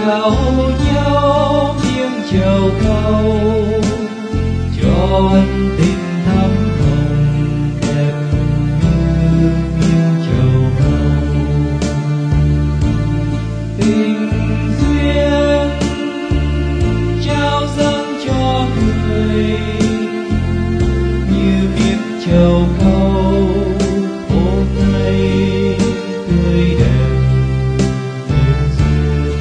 trao nhau miếng trầu cau, cho ân tình thắm hồng đẹp như miếng trầu cau. Tình duyên trao dâng cho người như miếng trầu cau hôm nay tươi đẹp duyên duyên.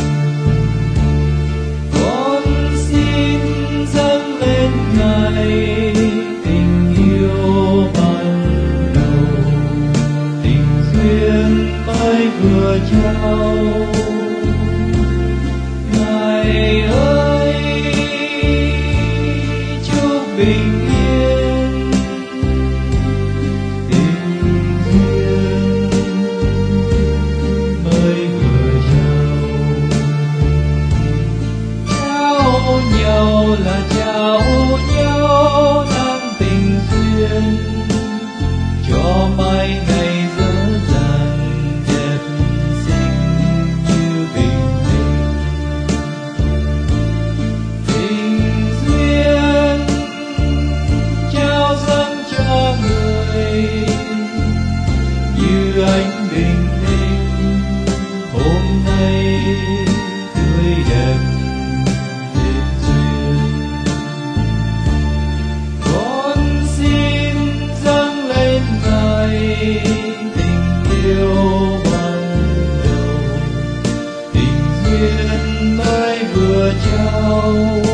Con xin dâng lên Ngài tình yêu ban đầu, tình duyên mới vừa trao. Ngài ơi chúc bình yên tình duyên mới vừa trao. Trao nhau là trao nhau năng tình duyên, cho mai ngày dở dàng đẹp xinh như bình minh. Tình duyên trao dâng cho người như ánh bình minh hôm nay tươi đẹp duyên duyên. Con xin dâng lên Ngài tình yêu ban đầu, tình duyên mới vừa trao.